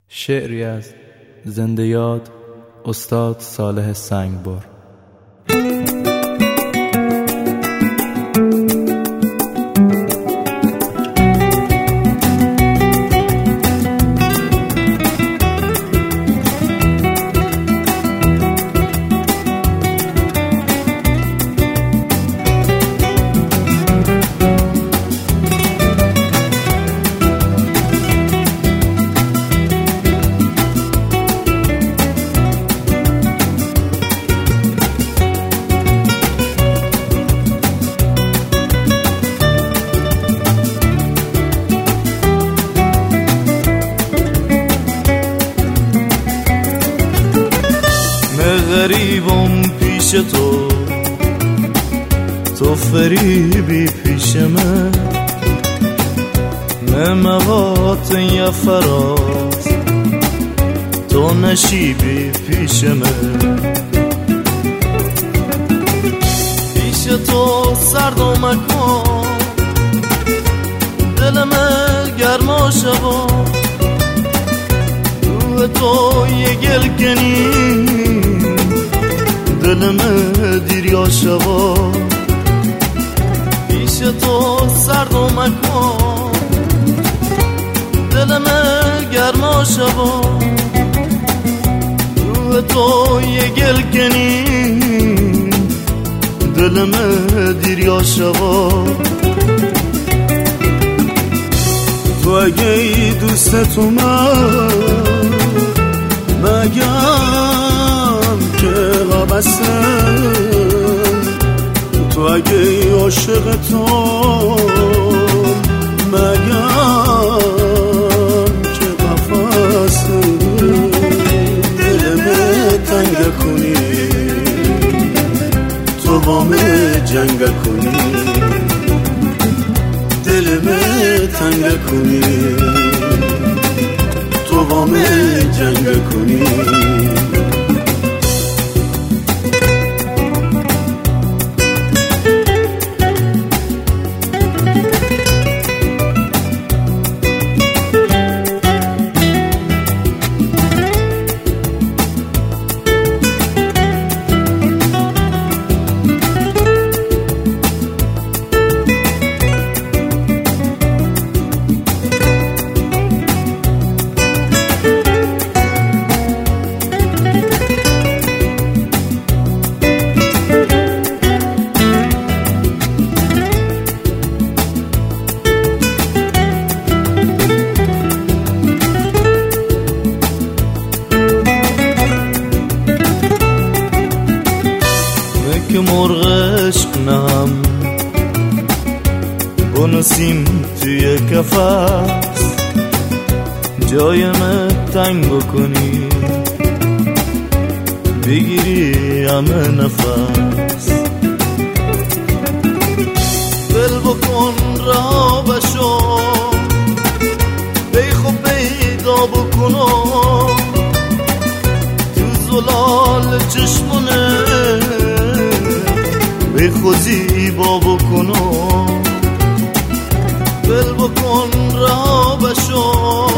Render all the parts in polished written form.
شعری از زنده یاد استاد صالح سنگبر. غریبم پیش تو فریبی پیش من موات یا فراز تو نشیبی پیش من پیش تو سرد و مکن دلم گرم و شبا روح تو یه گلکنی دلم دیریا شبا پیش تو سرد و مکن دلم گرم و شبا روح تو یه گلکنی دلم دیریا شبا تو اگه ای دوست تو مگم که قبسه تو اگه ای عاشق تو مگم که قفسه دلمه تنگ کنی تو با من جنگ کنی دلمه تنگ کنی تو با من جنگ کنی که مرغ عشق نم بنوسیم توی کفس جایم تنگ بکنی بگیری همه نفس دل بکن رها بشو بیخو پیدا بکنم تو زلال چشمونه به خودی با بکنم دل بکن رها بشو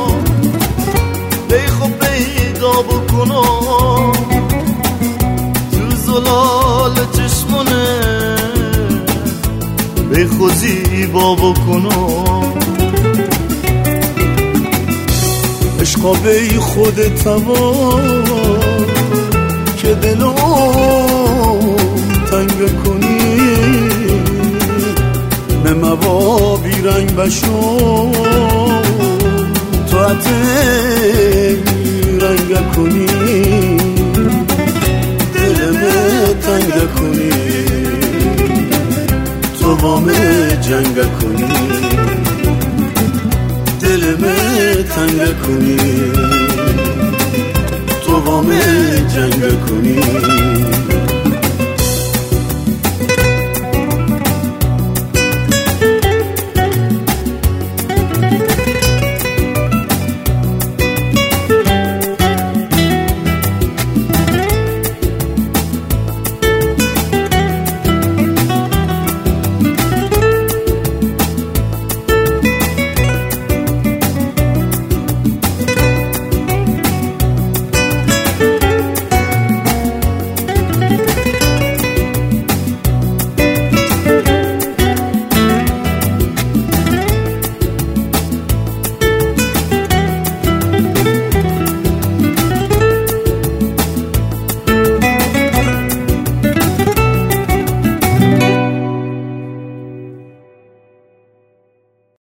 به خود پیدا بکنم تو زلال چشمونه به خودی با بکنم عشقا به خودت تبا که دلم تنگ کنی نموا بیرنگ بشو تو عطی رنگ کنی دلمه تنگ کنی تو با من جنگ کنی دلمه تنگ کنی تو با من جنگ کنی